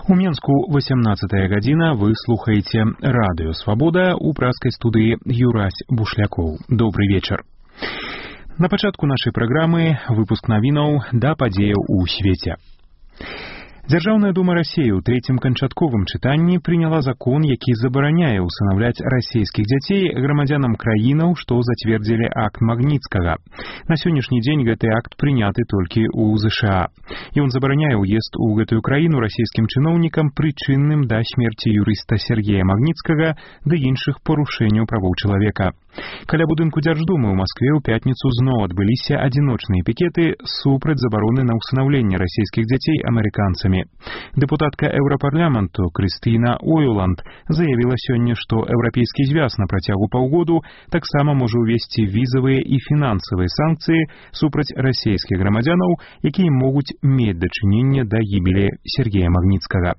У Менску 18 гадзіна, вы слухаеце радыё «Свабода», у праскай студыі Юрась Бушлякоў. Добры вечар. На пачатку нашай праграмы выпуск навінаў да падзеяў у свеце. Дзяржаўная дума Расіі ў трэцім канчатковым чытанні прыняла закон, які забараняе ўсынаўляць расійскіх дзяцей грамадзянам краінаў, што зацвердзілі акт Магніцкага. На сённяшні дзень гэты акт прыняты толькі ў ЗША. Ён забараняе ўезд у гэтую краіну расійскім чыноўнікам, прычынным да смерці юрыста Сергея Магніцкага ды іншых парушэнняў правоў чалавека. Каля будынку Дзярждумы ў Маскве ў пятніцу зноў адбыліся адзіночныя пікеты супраць забароны на ўсынаўленне расійскіх дзяцей амерыканцамі. Дэпутатка Еўрапарламенту Крыстына Ойланд заявіла сёння, што Еўрапейскі звяз на працягу паўгоду таксама можа ўвесці візавыя і фінансавыя санкцыі супраць расійскіх грамадзянаў, якія могуць мець дачыненне да гібелі Сергея Магніцкага.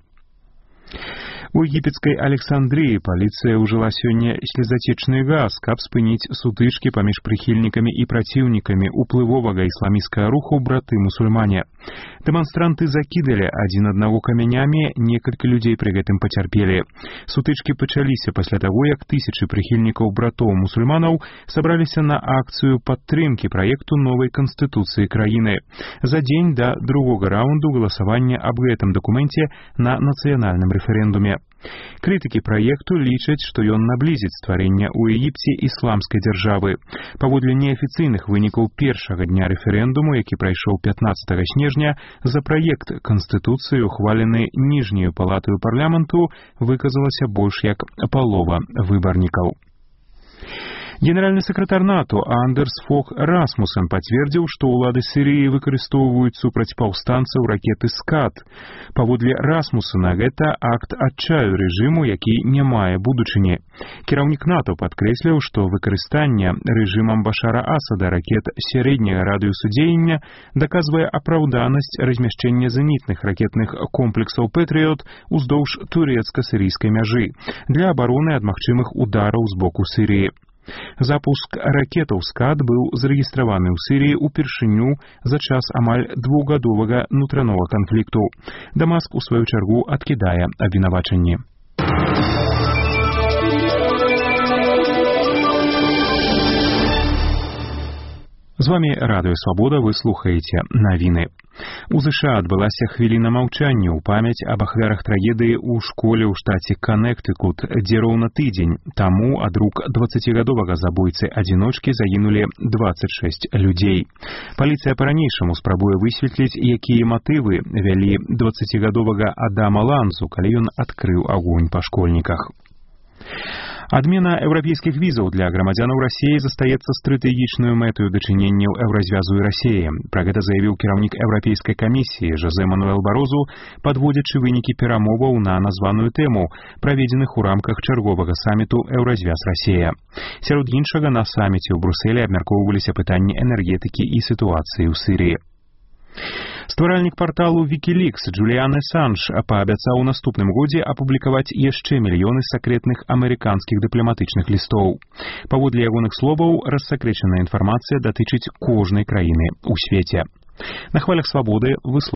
У егіпецкай Александрыі паліцыя ўжыла сёння слезацечны газ, каб спыніць сутычкі паміж прыхільнікамі і праціўнікамі уплывовага ісламісцкага руху браты-мусульмане. Дэманстранты закідалі адзін аднаго камянямі, некалькі людзей пры гэтым пацярпелі. Сутычкі пачаліся пасля таго, як тысячы прыхільнікаў братоў-мусульманаў сабраліся на акцыю падтрымкі праекту новай канстытуцыі краіны за дзень да другога раунду галасавання аб гэтым дакуменце на нацыянальным рэферэндуме. Крытыкі праекту лічаць, што ён наблізіць стварэнне ў Егіпце ісламскай дзяржавы. Паводле неафіцыйных вынікаў першага дня рэферэндуму, які прайшоў 15 снежня, за праект канстытуцыі, ухвалены ніжняю палатаю парламенту, выказалася больш як палова выбарнікаў. Генеральны сакратар НАТО Андерс Фог Расмуссен пацвердзіў, што ўлады Сірыі выкарыстоўваюць супраць паўстанцаў ракеты «Скад». Паводле Расмуссена, гэта акт адчаю рэжыму, які не мае будучыні. Кіраўнік НАТО падкрэсліў, што выкарыстанне рэжымам Башара Асада ракет сярэдняга радыусу дзеяння даказвае апраўданасць размяшчэння зенітных ракетных комплексаў «Пэтрыёт» уздоўж турэцка-сірыйскай мяжы для абароны ад магчымых удараў з боку Сірыі. Запуск ракетаў «Скад» быў зарэгістраваны ў Сірыі ўпершыню за час амаль двухгадовага нутранога канфлікту. Дамаск, у сваю чаргу, адкідае абвінавачанні. З вами радыё «Свабода», вы слухаеце навіны. У ЗША адбылася хвіліна маўчання ў памяць аб ахвярах трагедыі ў школе ў штаце Каннектыкут, дзе роўна тыдзень таму ад рук 20гадовага забойцы-адзіночкі загінулі 26 людзей. Паліцыя па-ранейшаму спрабуе высветліць, якія матывы вялі 20гадовага Адама Ланзу, калі ён адкрыў агонь па школьніках. Адмена еўрапейскіх візаў для грамадзянаў Расіі застаецца стратэгічнаю мэтаю дачыненняў Еўразвязу і Расіі. Пра гэта заявіў кіраўнік Еўрапейскай камісіі Жозе Мануэл Барозу, падводзячы вынікі перамоваў на названую тэму, праведзеных у рамках чарговага саміту Еўразвяз-Расія. Сярод іншага, на саміце ў Брусэлі абмяркоўваліся пытанні энергетыкі і сітуацыі ў Сірыі. Стваральнік парталу Wikileaks Джуліан Асанж паабяцаў у наступным годзе апублікаваць яшчэ мільёны сакрэтных амерыканскіх дыпламатычных лістоў. Паводле ягоных словаў, рассакрэчаная інфармацыя датычыць кожнай краіны ў свеце. На хвалях «Свабоды» вы